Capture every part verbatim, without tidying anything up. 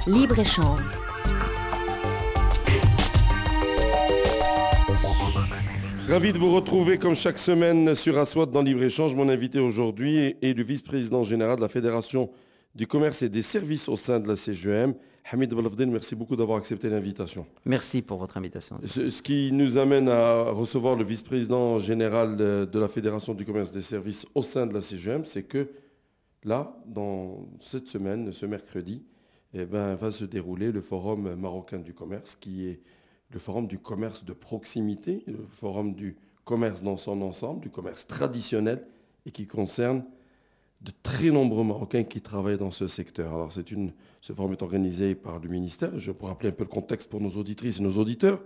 Libre-échange. Ravi de vous retrouver comme chaque semaine sur Aswad dans Libre-échange. Mon invité aujourd'hui est le vice-président général de la Fédération du commerce et des services au sein de la C G E M. Hamid Belafdine, merci beaucoup d'avoir accepté l'invitation. Merci pour votre invitation. Ce, ce qui nous amène à recevoir le vice-président général de, de la Fédération du commerce et des services au sein de la C G E M, c'est que là, dans cette semaine, ce mercredi, eh ben, va se dérouler le Forum marocain du commerce, qui est le forum du commerce de proximité, le forum du commerce dans son ensemble, du commerce traditionnel, et qui concerne de très nombreux Marocains qui travaillent dans ce secteur. Alors, c'est une, ce forum est organisé par le ministère, je vais rappeler un peu le contexte pour nos auditrices et nos auditeurs,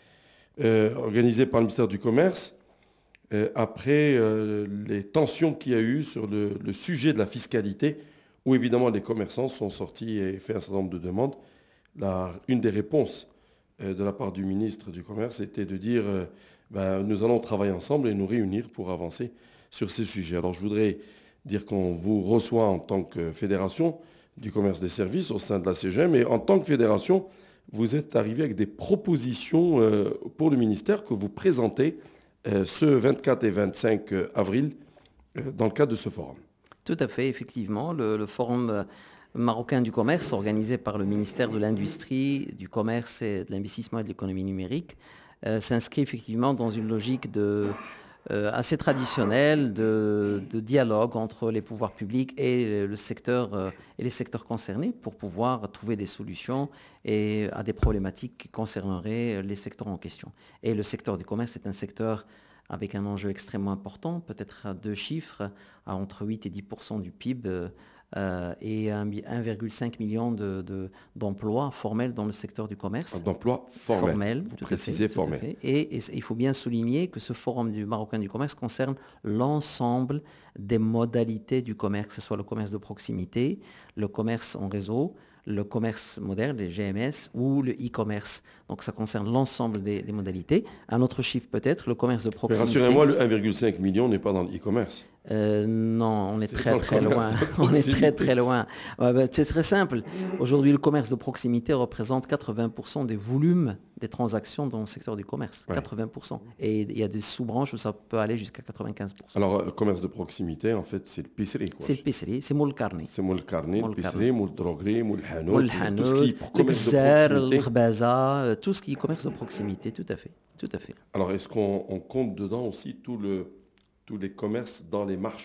euh, organisé par le ministère du Commerce, euh, après euh, les tensions qu'il y a eu sur le, le sujet de la fiscalité, où évidemment les commerçants sont sortis et fait un certain nombre de demandes. La, une des réponses euh, de la part du ministre du Commerce était de dire euh, ben, nous allons travailler ensemble et nous réunir pour avancer sur ces sujets. Alors je voudrais dire qu'on vous reçoit en tant que fédération du commerce des services au sein de la C G E M, et en tant que fédération, vous êtes arrivé avec des propositions euh, pour le ministère que vous présentez euh, ce vingt-quatre et vingt-cinq avril euh, dans le cadre de ce forum. Tout à fait, effectivement. Le, le Forum marocain du commerce, organisé par le ministère de l'Industrie, du Commerce et de l'Investissement et de l'Économie numérique, euh, s'inscrit effectivement dans une logique de, euh, assez traditionnelle de, de dialogue entre les pouvoirs publics et, le secteur, euh, et les secteurs concernés pour pouvoir trouver des solutions et, à des problématiques qui concerneraient les secteurs en question. Et le secteur du commerce est un secteur avec un enjeu extrêmement important, peut-être à deux chiffres, à entre huit et dix pour cent du P I B euh, et un virgule cinq million de, de, d'emplois formels dans le secteur du commerce. D'emplois formels, formels vous tout précisez à fait, formels. Tout à fait. Et, et il faut bien souligner que ce forum du marocain du commerce concerne l'ensemble des modalités du commerce, que ce soit le commerce de proximité, le commerce en réseau, le commerce moderne, les G M S, ou le e-commerce. Donc ça concerne l'ensemble des, des modalités. Un autre chiffre peut-être, le commerce de proximité. Mais rassurez-moi, le un virgule cinq million n'est pas dans le e-commerce. Euh, non, on est, c'est très très loin. On est très très loin. Ouais, bah, c'est très simple. Aujourd'hui, le commerce de proximité représente quatre-vingts pour cent des volumes des transactions dans le secteur du commerce. Ouais. quatre-vingts pour cent. Et il y a des sous-branches où ça peut aller jusqu'à quatre-vingt-quinze pour cent. Alors, euh, commerce de proximité, en fait, c'est le pisserie. C'est le pisserie, c'est moule carné. C'est moule carné, le pisserie, moule droguerie, moule hanout, moule tout ce qui est commerce de proximité. Le khbaza, tout ce qui est commerce de proximité, tout à fait. Tout à fait. Alors, est-ce qu'on on compte dedans aussi tout le, tous les commerces dans les marchés ?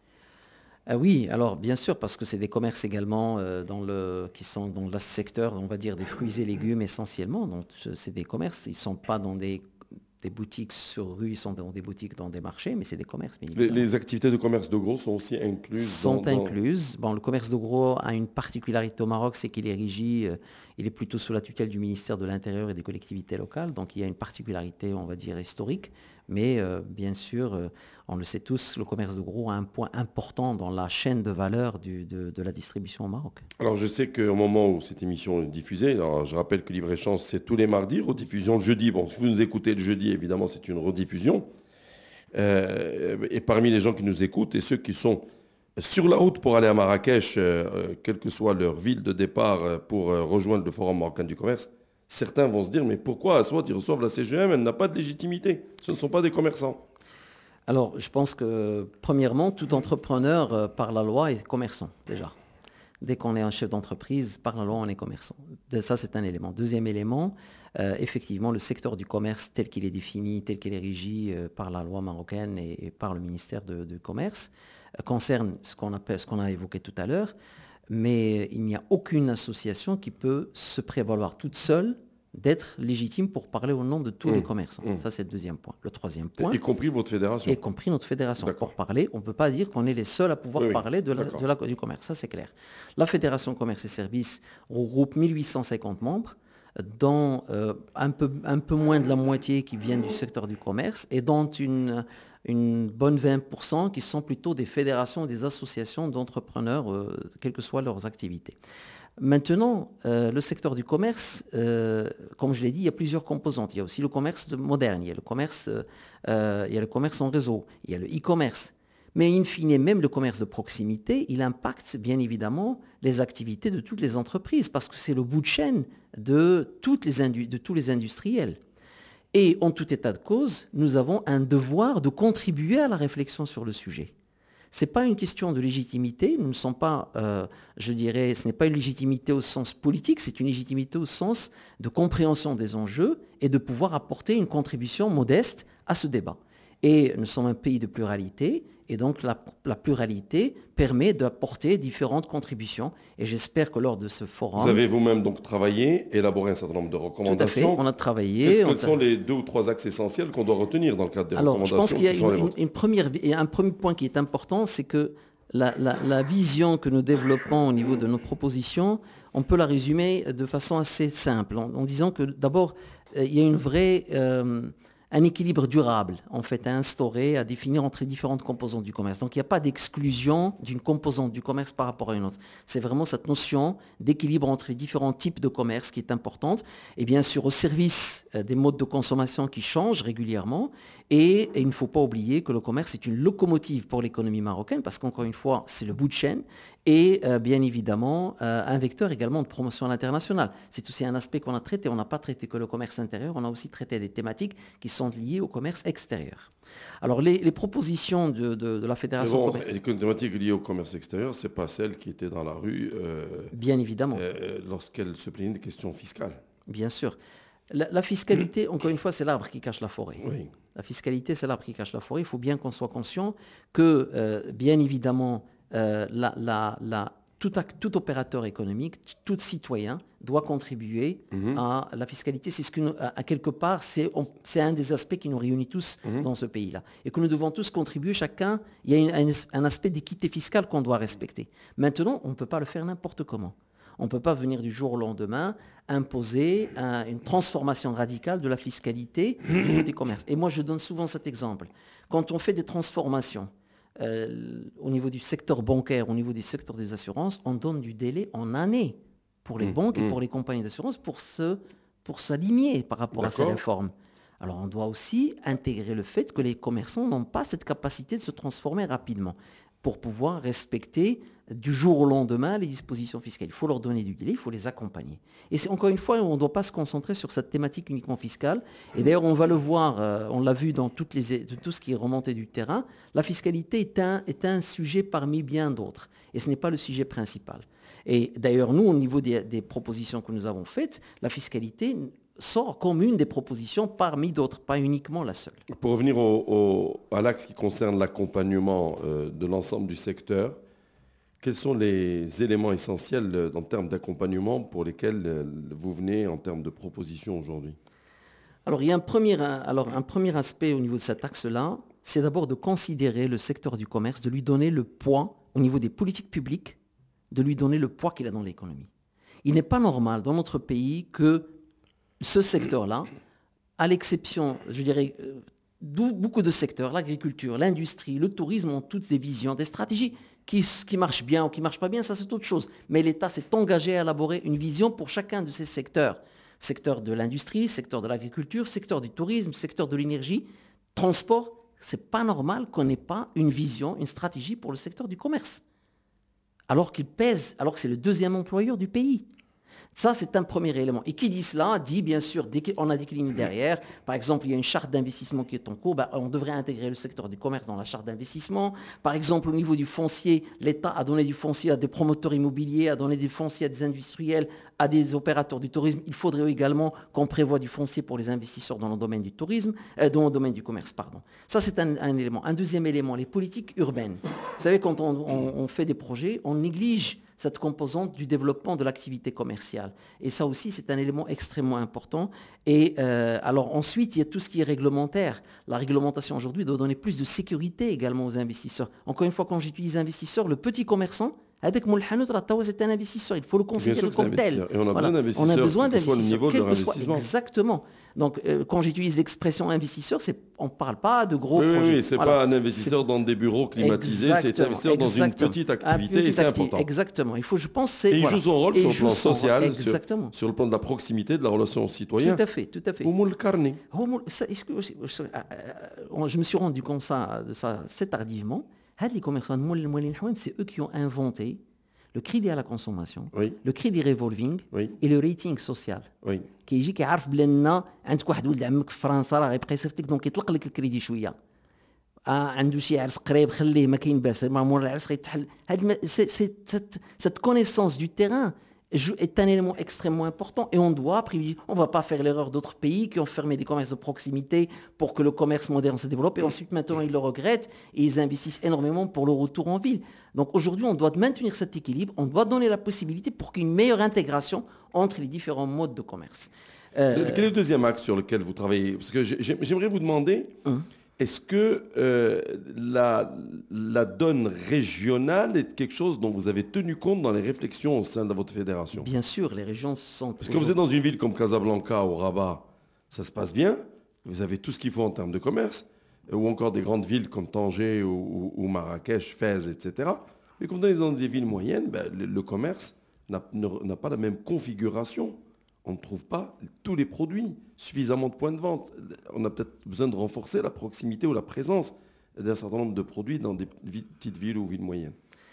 Ah oui, alors bien sûr, parce que c'est des commerces également euh, dans le, qui sont dans le secteur, on va dire, des fruits et légumes essentiellement. Donc c'est des commerces, ils ne sont pas dans des, des boutiques sur rue, ils sont dans des boutiques dans des marchés, mais c'est des commerces. Bien les, les activités de commerce de gros sont aussi incluses Sont dans, incluses. Bon, le commerce de gros a une particularité au Maroc, c'est qu'il est régi, euh, il est plutôt sous la tutelle du ministère de l'Intérieur et des collectivités locales, donc il y a une particularité, on va dire, historique. Mais euh, bien sûr, euh, on le sait tous, le commerce de gros a un point important dans la chaîne de valeur du, de, de la distribution au Maroc. Alors je sais qu'au moment où cette émission est diffusée, alors je rappelle que Libre-échange c'est tous les mardis, rediffusion le jeudi. Bon, si vous nous écoutez le jeudi, évidemment c'est une rediffusion. Euh, et parmi les gens qui nous écoutent et ceux qui sont sur la route pour aller à Marrakech, euh, quelle que soit leur ville de départ euh, pour euh, rejoindre le Forum marocain du commerce, certains vont se dire, mais pourquoi Aswad, ils reçoivent la C G E M, elle n'a pas de légitimité. Ce ne sont pas des commerçants. Alors, je pense que, premièrement, tout entrepreneur, euh, par la loi, est commerçant, déjà. Dès qu'on est un chef d'entreprise, par la loi, on est commerçant. Ça, c'est un élément. Deuxième élément, euh, effectivement, le secteur du commerce, tel qu'il est défini, tel qu'il est régi euh, par la loi marocaine et, et par le ministère de, de Commerce, euh, concerne ce qu'on appelle, ce qu'on a évoqué tout à l'heure, mais il n'y a aucune association qui peut se prévaloir toute seule d'être légitime pour parler au nom de tous mmh. les commerçants. Mmh. Ça, c'est le deuxième point. Le troisième point... Y compris votre fédération. Y compris notre fédération. D'accord. Pour parler, on ne peut pas dire qu'on est les seuls à pouvoir oui, parler de la, de la, du commerce. Ça, c'est clair. La Fédération Commerce et Services regroupe mille huit cent cinquante membres, dont euh, un, peu, un peu moins de la moitié qui viennent du secteur du commerce et dont une... une bonne vingt pour cent qui sont plutôt des fédérations, des associations d'entrepreneurs, euh, quelles que soient leurs activités. Maintenant, euh, le secteur du commerce, euh, comme je l'ai dit, il y a plusieurs composantes. Il y a aussi le commerce moderne, il y a le commerce, euh, il y a le commerce en réseau, il y a le e-commerce. Mais in fine, même le commerce de proximité, il impacte bien évidemment les activités de toutes les entreprises parce que c'est le bout de chaîne de, toutes les indu- de tous les industriels. Et en tout état de cause, nous avons un devoir de contribuer à la réflexion sur le sujet. Ce n'est pas une question de légitimité, nous ne sommes pas, euh, je dirais, ce n'est pas une légitimité au sens politique, c'est une légitimité au sens de compréhension des enjeux et de pouvoir apporter une contribution modeste à ce débat. Et nous sommes un pays de pluralité, et donc la, la pluralité permet d'apporter différentes contributions. Et j'espère que lors de ce forum... Vous avez vous-même donc travaillé, élaboré un certain nombre de recommandations. Tout à fait, on a travaillé. Qu'est-ce on que sont les deux ou trois axes essentiels qu'on doit retenir dans le cadre des Alors, recommandations? je pense qu'il y a qui sont les une, une, vôtres une première, et un premier point qui est important, c'est que la, la, la vision que nous développons au niveau de nos propositions, on peut la résumer de façon assez simple, en, en disant que d'abord, euh, il y a une vraie, euh, un équilibre durable en fait à instaurer, à définir entre les différentes composantes du commerce. Donc il n'y a pas d'exclusion d'une composante du commerce par rapport à une autre. C'est vraiment cette notion d'équilibre entre les différents types de commerce qui est importante, et bien sûr au service euh, des modes de consommation qui changent régulièrement. Et, et il ne faut pas oublier que le commerce est une locomotive pour l'économie marocaine, parce qu'encore une fois, c'est le bout de chaîne, et euh, bien évidemment, euh, un vecteur également de promotion à l'international. C'est aussi un aspect qu'on a traité. On n'a pas traité que le commerce intérieur, on a aussi traité des thématiques qui sont liées au commerce extérieur. Alors, les, les propositions de, de, de la Fédération... bon, les thématiques liées au commerce extérieur, ce n'est pas celles qui étaient dans la rue euh, bien évidemment. Euh, lorsqu'elles se plaignaient des questions fiscales. Bien sûr. La, la fiscalité, encore une fois, c'est l'arbre qui cache la forêt. Oui. La fiscalité, c'est l'arbre qui cache la forêt. Il faut bien qu'on soit conscient que, euh, bien évidemment, euh, la, la, la, tout, tout opérateur économique, tout citoyen doit contribuer mm-hmm. à la fiscalité. C'est ce que, nous, à, à quelque part, c'est, on, c'est un des aspects qui nous réunit tous mm-hmm. dans ce pays-là. Et que nous devons tous contribuer, chacun, il y a une, un, un aspect d'équité fiscale qu'on doit respecter. Maintenant, on ne peut pas le faire n'importe comment. On ne peut pas venir du jour au lendemain imposer un, une transformation radicale de la fiscalité au niveau des commerces. Et moi, je donne souvent cet exemple. Quand on fait des transformations euh, au niveau du secteur bancaire, au niveau du secteur des assurances, on donne du délai en années pour les mmh, banques mmh. et pour les compagnies d'assurance pour, se, pour s'aligner par rapport D'accord. à ces réformes. Alors, on doit aussi intégrer le fait que les commerçants n'ont pas cette capacité de se transformer rapidement pour pouvoir respecter du jour au lendemain les dispositions fiscales. Il faut leur donner du délai, il faut les accompagner. Et c'est, encore une fois, on ne doit pas se concentrer sur cette thématique uniquement fiscale. Et d'ailleurs, on va le voir, euh, on l'a vu dans toutes les, de tout ce qui est remonté du terrain, la fiscalité est un, est un sujet parmi bien d'autres. Et ce n'est pas le sujet principal. Et d'ailleurs, nous, au niveau des, des propositions que nous avons faites, la fiscalité sort comme une des propositions parmi d'autres, pas uniquement la seule. Pour revenir au, au, à l'axe qui concerne l'accompagnement euh, de l'ensemble du secteur, quels sont les éléments essentiels euh, en termes d'accompagnement pour lesquels euh, vous venez en termes de propositions aujourd'hui? Alors, il y a un premier, alors, un premier aspect au niveau de cet axe-là, c'est d'abord de considérer le secteur du commerce, de lui donner le poids au niveau des politiques publiques, de lui donner le poids qu'il a dans l'économie. Il n'est pas normal dans notre pays que ce secteur-là, à l'exception, je dirais, euh, beaucoup de secteurs, l'agriculture, l'industrie, le tourisme ont toutes des visions, des stratégies qui, qui marchent bien ou qui ne marchent pas bien, ça c'est autre chose. Mais l'État s'est engagé à élaborer une vision pour chacun de ces secteurs. Secteur de l'industrie, secteur de l'agriculture, secteur du tourisme, secteur de l'énergie, transport. Ce n'est pas normal qu'on n'ait pas une vision, une stratégie pour le secteur du commerce. Alors qu'il pèse, alors que c'est le deuxième employeur du pays. Ça, c'est un premier élément. Et qui dit cela, dit bien sûr, on a décliné derrière. Par exemple, il y a une charte d'investissement qui est en cours. Ben, on devrait intégrer le secteur du commerce dans la charte d'investissement. Par exemple, au niveau du foncier, l'État a donné du foncier à des promoteurs immobiliers, a donné du foncier à des industriels, à des opérateurs du tourisme. Il faudrait également qu'on prévoie du foncier pour les investisseurs dans le domaine du tourisme, euh, dans le domaine du commerce, pardon. Ça, c'est un, un élément. Un deuxième élément, les politiques urbaines. Vous savez, quand on, on, on fait des projets, on néglige cette composante du développement de l'activité commerciale. Et ça aussi, c'est un élément extrêmement important. Et euh, alors ensuite, il y a tout ce qui est réglementaire. La réglementation aujourd'hui doit donner plus de sécurité également aux investisseurs. Encore une fois, quand j'utilise investisseur, le petit commerçant, avec c'est un investisseur, il faut le considérer comme tel. Et on a voilà. besoin d'investisseurs, on a besoin quel que soit le niveau de leur investissement. Exactement. Donc, euh, quand j'utilise l'expression investisseur, c'est, on ne parle pas de gros oui, projets. Oui, c'est voilà. pas un investisseur c'est... dans des bureaux climatisés, exactement, c'est un investisseur dans une petite activité et c'est acti- important. Exactement. Il faut, je pense, c'est, et il voilà. joue son rôle et sur le plan social, exactement. Sur, sur le plan de la proximité, de la relation aux citoyens. Tout à fait, tout à fait. Oumoul Karni. Ça, est-ce que, je me suis rendu compte ça, de ça assez tardivement. Les commerçants, c'est eux qui ont inventé le crédit à la consommation, oui. le crédit revolving oui. et le rating social. Oui. كيجي كيعرف بلي عندك واحد ولد عمك في فرنسا راه غيبقى يصيفطك دونك يطلق لك الكريدي شويه. آه عنده شي عرس قريب خليه ما كاين باس ما مور العرس غيتحل. هاد cette connaissance du terrain est un élément extrêmement important et on doit privilégier. On ne va pas faire l'erreur d'autres pays qui ont fermé des commerces de proximité pour que le commerce moderne se développe et ensuite maintenant ils le regrettent et ils investissent énormément pour le retour en ville. Donc aujourd'hui on doit maintenir cet équilibre, on doit donner la possibilité pour qu'il y ait une meilleure intégration entre les différents modes de commerce. Euh, Quel est le deuxième axe sur lequel vous travaillez? Parce que j'aimerais vous demander, hum. est-ce que euh, la, la donne régionale est quelque chose dont vous avez tenu compte dans les réflexions au sein de votre fédération? Bien sûr, les régions sont... Parce que vous êtes dans une ville comme Casablanca ou Rabat, ça se passe bien, vous avez tout ce qu'il faut en termes de commerce, ou encore des grandes villes comme Tanger ou, ou, ou Marrakech, Fès, et cetera. Mais quand vous êtes dans des villes moyennes, ben, le, le commerce n'a pas la même configuration. On ne trouve pas tous les produits, suffisamment de points de vente. On a peut-être besoin de renforcer la proximité ou la présence d'un certain nombre de produits dans des petites villes ou villes moyennes.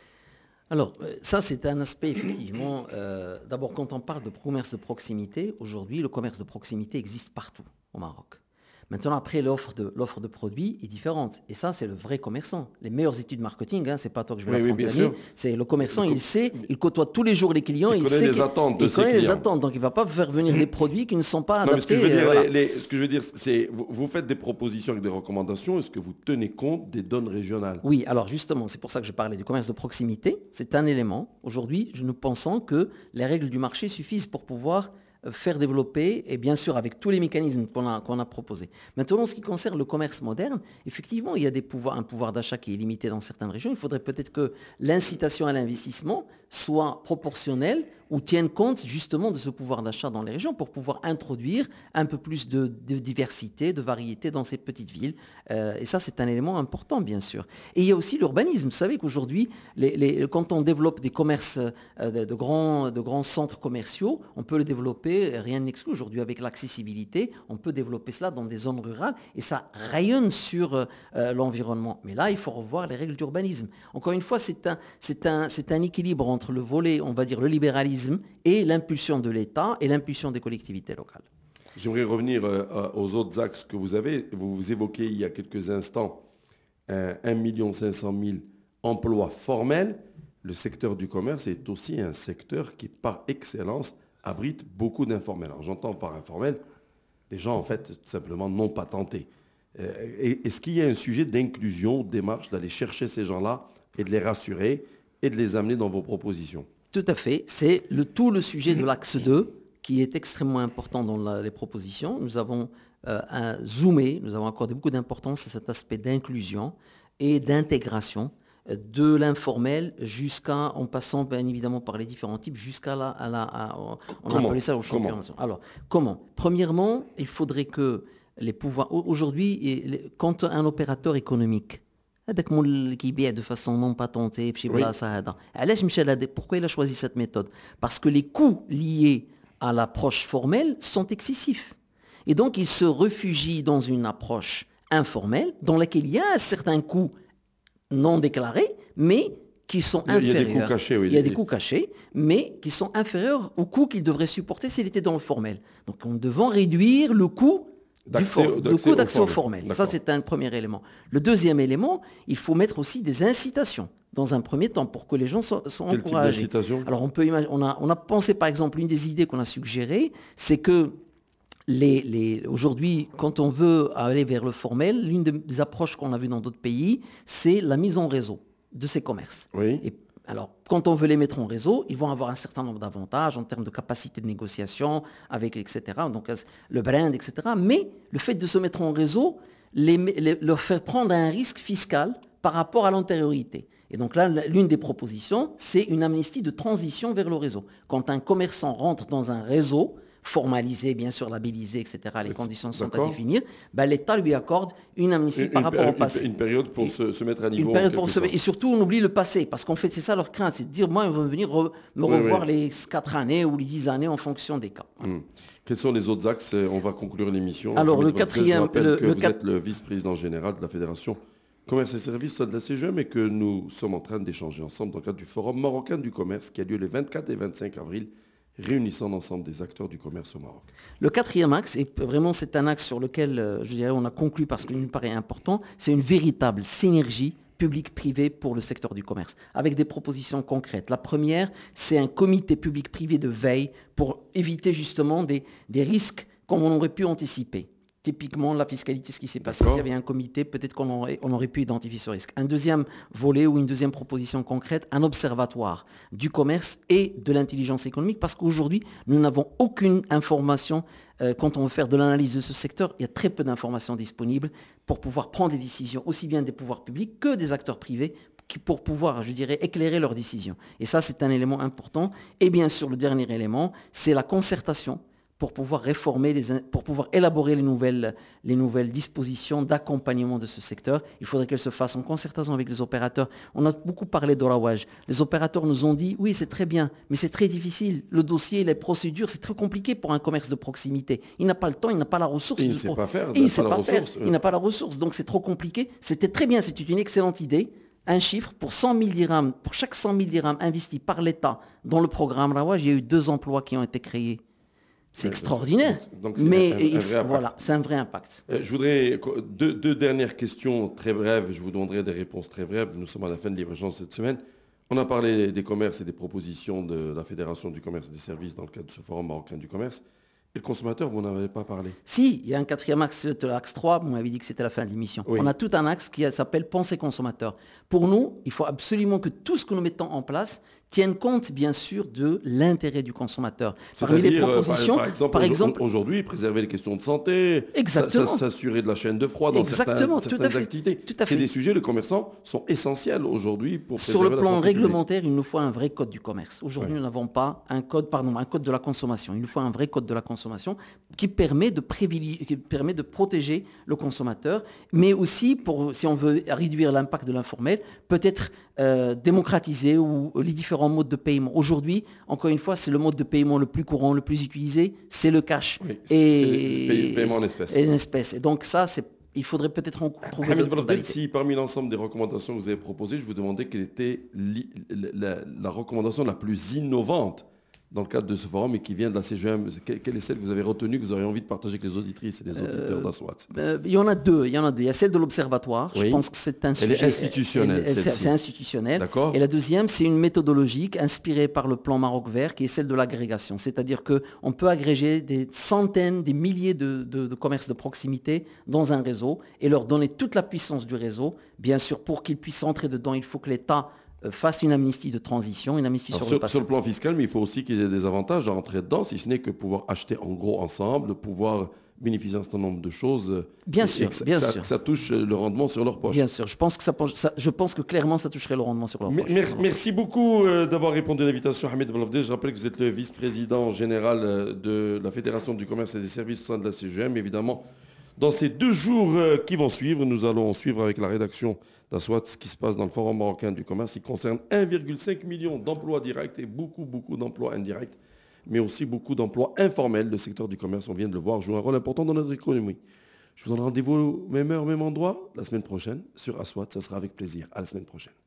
Alors, ça, c'est un aspect, effectivement. Euh, D'abord, quand on parle de commerce de proximité, aujourd'hui, le commerce de proximité existe partout au Maroc. Maintenant, après, l'offre de, l'offre de produits est différente. Et ça, c'est le vrai commerçant. Les meilleures études marketing, hein, c'est pas toi que je vais oui, l'apprendre. Oui, c'est le commerçant, le co il sait, il côtoie tous les jours les clients. Il, il connaît sait les attentes de il ses connaît clients. les attentes. Donc, il ne va pas faire venir des produits qui ne sont pas non, adaptés. Mais ce, que je veux dire, euh, voilà. les, les, ce que je veux dire, c'est vous, vous faites des propositions avec des recommandations. Est-ce que vous tenez compte des donnes régionales? Oui, alors justement, c'est pour ça que je parlais du commerce de proximité. C'est un élément. Aujourd'hui, nous pensons que les règles du marché suffisent pour pouvoir faire développer, et bien sûr avec tous les mécanismes qu'on a, qu'on a proposés. Maintenant, en ce qui concerne le commerce moderne, effectivement, il y a des pouvoirs, un pouvoir d'achat qui est limité dans certaines régions. Il faudrait peut-être que l'incitation à l'investissement soit proportionnelle ou tienne compte justement de ce pouvoir d'achat dans les régions pour pouvoir introduire un peu plus de, de diversité, de variété dans ces petites villes. Euh, et ça, c'est un élément important, bien sûr. Et il y a aussi l'urbanisme. Vous savez qu'aujourd'hui, les, les, quand on développe des commerces, euh, de, de, grands, de grands centres commerciaux, on peut le développer, rien n'exclut. Aujourd'hui, avec l'accessibilité, on peut développer cela dans des zones rurales et ça rayonne sur euh, l'environnement. Mais là, il faut revoir les règles d'urbanisme. Encore une fois, c'est un, c'est un, c'est un équilibre entre le volet, on va dire, le libéralisme et l'impulsion de l'État et l'impulsion des collectivités locales. J'aimerais revenir euh, aux autres axes que vous avez. Vous, vous évoquez il y a quelques instants euh, un million cinq cent mille emplois formels. Le secteur du commerce est aussi un secteur qui, par excellence, abrite beaucoup d'informels. Alors j'entends par informel des gens, en fait, tout simplement non patentés. Euh, Est-ce qu'il y a un sujet d'inclusion, démarche, d'aller chercher ces gens-là et de les rassurer et de les amener dans vos propositions? Tout à fait. C'est le, tout le sujet de l'axe deux qui est extrêmement important dans la, les propositions. Nous avons euh, un zoomé, nous avons accordé beaucoup d'importance à cet aspect d'inclusion et d'intégration euh, de l'informel jusqu'à, en passant bien évidemment par les différents types, jusqu'à la, à la à, on comment? appelait ça au champion. Alors, comment? Premièrement, il faudrait que les pouvoirs... Aujourd'hui, quand un opérateur économique هذاك مول كيبيع de façon non patentée في شي بلاصه هذا علاش مشى لهذا pourquoi il a choisi cette méthode parce que les coûts liés à l'approche formelle sont excessifs et donc il se réfugie dans une approche informelle dans laquelle il y a un certain coût non déclarés mais qui sont inférieurs. Il y a des coûts cachés, oui. Il y a des coûts cachés, mais qui sont inférieurs aux coûts qu'il devrait supporter s'il était dans le formel. Donc on devant réduire le coût le coût d'accès au formel. Ça, c'est un premier élément. Le deuxième élément, il faut mettre aussi des incitations dans un premier temps pour que les gens soient, soient Quel encouragés. Type d'incitation ? Alors, on, peut imaginer, on, a, on a pensé, par exemple, une des idées qu'on a suggérées, c'est que les, les, aujourd'hui, quand on veut aller vers le formel, l'une des, des approches qu'on a vues dans d'autres pays, c'est la mise en réseau de ces commerces. Oui. Et alors, quand on veut les mettre en réseau, ils vont avoir un certain nombre d'avantages en termes de capacité de négociation, avec, et cetera. Donc, le brand, et cetera. Mais le fait de se mettre en réseau les, les, leur fait prendre un risque fiscal par rapport à l'antériorité. Et donc là, l'une des propositions, c'est une amnistie de transition vers le réseau. Quand un commerçant rentre dans un réseau, formalisé, bien sûr, labellisé, et cetera, les conditions sont à définir, ben, l'État lui accorde une amnistie une, par une rapport au passé. Une, une période pour se, se mettre à niveau. Une période pour se... Et surtout, on oublie le passé, parce qu'en fait, c'est ça leur crainte, c'est de dire, moi, ils vont venir re... me oui, revoir oui. les quatre années ou les dix années en fonction des cas. Hum. Quels sont les autres axes? On va conclure l'émission. Alors, le quatrième... Je rappelle le, que le vous cap... êtes le vice-président général de la Fédération commerce et services au sein de la C G M et que nous sommes en train d'échanger ensemble dans le cadre du Forum marocain du commerce qui a lieu les vingt-quatre et vingt-cinq avril, réunissant l'ensemble des acteurs du commerce au Maroc. Le quatrième axe, et vraiment c'est un axe sur lequel euh, je dirais on a conclu parce qu'il nous paraît important, c'est une véritable synergie public-privé pour le secteur du commerce, avec des propositions concrètes. La première, c'est un comité public-privé de veille pour éviter justement des, des risques comme on aurait pu anticiper. Typiquement, la fiscalité, ce qui s'est passé, s'il y avait un comité, peut-être qu'on aurait, on aurait pu identifier ce risque. Un deuxième volet ou une deuxième proposition concrète, un observatoire du commerce et de l'intelligence économique, parce qu'aujourd'hui, nous n'avons aucune information. Euh, quand on veut faire de l'analyse de ce secteur, il y a très peu d'informations disponibles pour pouvoir prendre des décisions, aussi bien des pouvoirs publics que des acteurs privés, qui, pour pouvoir, je dirais, éclairer leurs décisions. Et ça, c'est un élément important. Et bien sûr, le dernier élément, c'est la concertation pour pouvoir réformer, les, pour pouvoir élaborer les nouvelles, les nouvelles dispositions d'accompagnement de ce secteur. Il faudrait qu'elles se fassent en concertation avec les opérateurs. On a beaucoup parlé d'Orawaj. Les opérateurs nous ont dit, oui, c'est très bien, mais c'est très difficile. Le dossier, les procédures, c'est très compliqué pour un commerce de proximité. Il n'a pas le temps, il n'a pas la ressource. Il ne sait pas faire. Il ne sait pas faire. Il n'a pas la ressource, donc c'est trop compliqué. C'était très bien, c'était une excellente idée. Un chiffre, pour cent mille dirhams, pour chaque cent mille dirhams investis par l'État dans le programme Orawaj, il y a eu deux emplois qui ont été créés. C'est extraordinaire, donc, donc mais un, un, un voilà, c'est un vrai impact. Euh, je voudrais, deux, deux dernières questions très brèves, je vous demanderai des réponses très brèves, nous sommes à la fin de l'échange cette semaine. On a parlé des commerces et des propositions de la Fédération du commerce et des services dans le cadre de ce forum marocain du commerce. Et le consommateur, vous n'en avez pas parlé. Si, il y a un quatrième axe, l'axe trois, vous m'avez dit que c'était la fin de l'émission. Oui. On a tout un axe qui s'appelle Pensée consommateur. Pour nous, il faut absolument que tout ce que nous mettons en place tienne compte, bien sûr, de l'intérêt du consommateur. Parmi les propositions, par, par exemple, par exemple aujourd'hui, préserver les questions de santé, s'assurer de la chaîne de froid dans exactement, certaines, certaines activités. C'est des sujets, les commerçants sont essentiels aujourd'hui pour préserver la santé. Sur le plan réglementaire, publique. Il nous faut un vrai code du commerce. Aujourd'hui, oui. Nous n'avons pas un code, pardon, un code de la consommation. Il nous faut un vrai code de la consommation qui permet de, qui permet de protéger le consommateur, mais aussi, pour, si on veut réduire l'impact de l'informel, peut-être euh, démocratiser ou les différents modes de paiement. Aujourd'hui, encore une fois, c'est le mode de paiement le plus courant, le plus utilisé, c'est le cash. Oui, et le paiement en espèces. Et en espèces. Et donc ça, c'est, il faudrait peut-être en trouver Hamid Belabdel, si parmi l'ensemble des recommandations que vous avez proposées, je vous demandais quelle était la, la recommandation la plus innovante dans le cadre de ce forum et qui vient de la C G M, quelle est celle que vous avez retenue, que vous auriez envie de partager avec les auditrices et les auditeurs euh, d'Aswat? euh, Il y en a deux. Il y en a deux. Il y a celle de l'Observatoire. Oui. Je pense que c'est un elle sujet. Elle est institutionnelle. Elle, elle, c'est institutionnel. D'accord. Et la deuxième, c'est une méthodologique inspirée par le plan Maroc Vert, qui est celle de l'agrégation. C'est-à-dire qu'on peut agréger des centaines, des milliers de, de, de commerces de proximité dans un réseau et leur donner toute la puissance du réseau. Bien sûr, pour qu'ils puissent entrer dedans, il faut que l'État fasse une amnistie de transition, une amnistie sur, sur le passé. Sur le plan fiscal, mais il faut aussi qu'il y ait des avantages à entrer dedans, si ce n'est que pouvoir acheter en gros ensemble, pouvoir bénéficier d'un certain nombre de choses. Bien sûr, que ça, bien que ça, sûr. Que ça touche le rendement sur leur poche. Bien sûr, je pense que, ça, ça, je pense que clairement ça toucherait le rendement sur leur poche. Merci, merci beaucoup d'avoir répondu à l'invitation, Hamid Belabdel. Je rappelle que vous êtes le vice-président général de la Fédération du commerce et des services au sein de la C G M. Évidemment, dans ces deux jours qui vont suivre, nous allons suivre avec la rédaction d'Aswat ce qui se passe dans le Forum marocain du commerce. Il concerne un virgule cinq million d'emplois directs et beaucoup, beaucoup d'emplois indirects, mais aussi beaucoup d'emplois informels. Le secteur du commerce, on vient de le voir, joue un rôle important dans notre économie. Je vous donne rendez-vous même heure, même endroit, la semaine prochaine sur Aswat. Ça sera avec plaisir. À la semaine prochaine.